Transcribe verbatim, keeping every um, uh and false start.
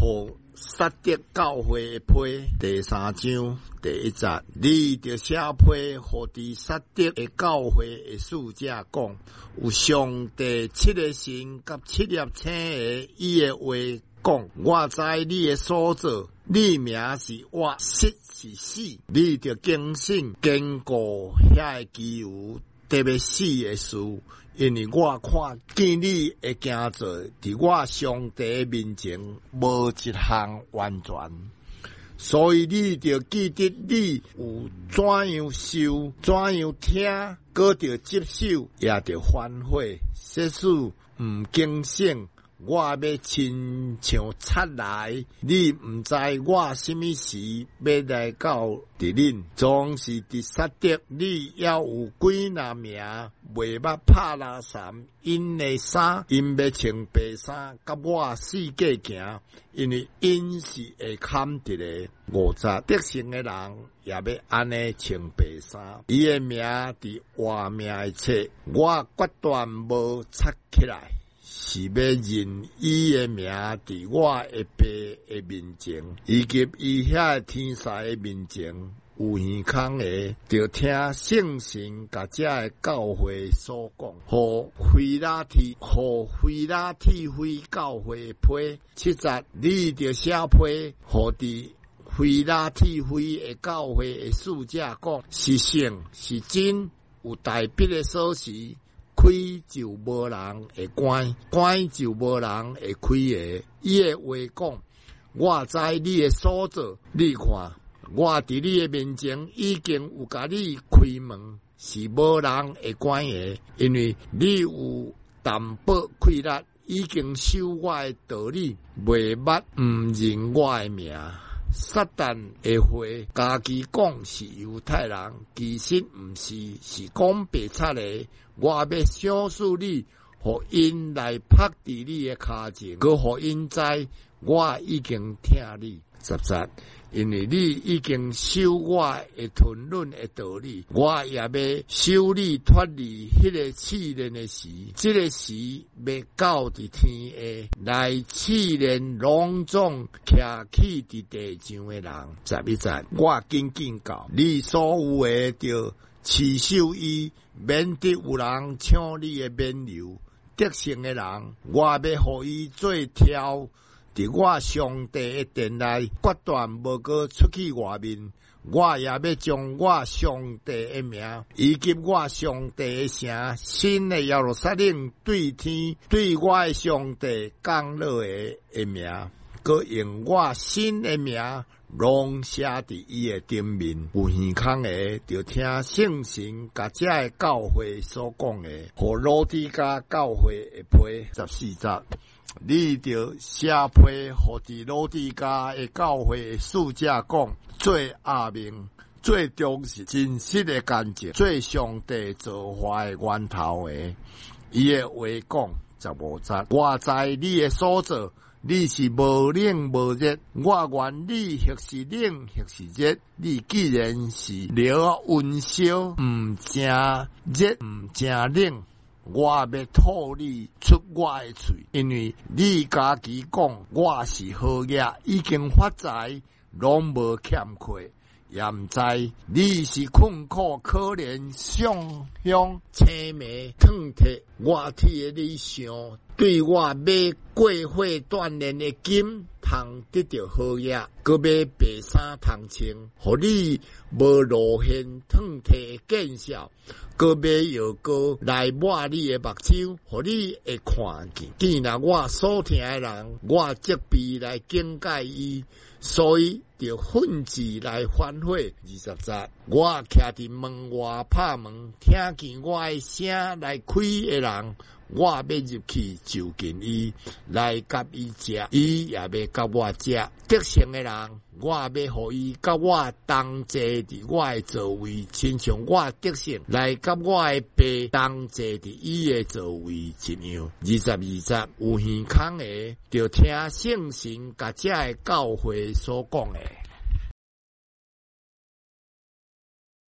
互萨德教会的批第三章第一节，你着写批互伫萨德的教会的使者讲，有上帝七个神甲七粒星的伊的话讲，我知你的所做，你名是活，死是死，你着警醒坚固遐个基由特别死的事。因为我看见你会行做，伫我上帝面前无一项完全，所以你着记得你有怎样受，怎样听，搁着接受，也着反悔。这事毋警醒，我要亲像贼来，你毋知我什么时要来到伫恁，总是伫萨德，你也有几若名袂捌拍拉衫，因的衫，因要穿白衫，甲我四界行，因为因是会砍伫个五十得胜的人，也要安尼穿白衫。伊的名伫活命的册，我决断无插起来。是要认伊的名伫我的爸的面前，以及伊遐天使的面前有耳孔的，着听圣神甲遮的教会所讲。互腓拉铁，互腓拉铁非教会批七节，你着写批，互伫腓拉铁非的教会的使者讲，是圣是真，有代笔的锁匙。开就无人会关，关就无人会开的。伊的话讲，我知你的所做，你看，我伫你的面前已经有甲你开门，是无人会关的，因为你有担保开力，已经守我的道理，袂捌毋认我的名。撒旦会会家己讲是犹太人，其实毋是，是讲白贼的。我要小诉你，互因来拍伫你的骹前，佮互因知我已经听你。十节，因为你已经守我的吞论的道理，我也要守你脱离迄个试炼的时，这个时要到伫天下来试炼隆重徛起伫地上的人。十一节，我紧紧教你所有的着持守伊，免得有人抢你的冕旒。得胜的人，我要互伊做挑。伫我上帝的殿内，决断无搁出去外面。我也要将我上帝的名，以及我上帝的城，新的耶路撒冷对天，对我的上帝降落的的名，搁用我新的名，拢写伫伊的顶面。有耳孔的，就听圣神甲遮的教会所讲的，互老底嘉教会的批。十四节。你着写批，互伫老底嘉的教会的使者讲，最阿明、最忠实、真实的感情，最上帝造化的源头的。伊的话讲，十五节，我知你的所做，你是无冷无热，我愿你或是冷或是热。你既然是了温烧，毋正热，毋正冷。我要吐你出我的嘴，因为你家己讲我是好嘢，已经发财，拢无欠缺，也毋知你是困苦可怜，上向青眉烫铁，我替你想，对我买过火锻炼的金，通得到好嘢，搁买白衫通穿，互你无露现烫铁的见效。搁买药膏来抹你的目睭，互你会看见。既然我所听的人，我责备来警戒伊，所以着愤志来反悔。二十节，我徛伫门外拍门，听见我的声来开的人，我要入去就近伊，来甲伊食，伊也要甲我食。得胜的人，我要互伊甲我同坐伫我的座位，亲像我得胜来甲我的爸同坐伫伊的座位一样。二十二节，有耳孔的，就听圣神甲遮的教会所讲的。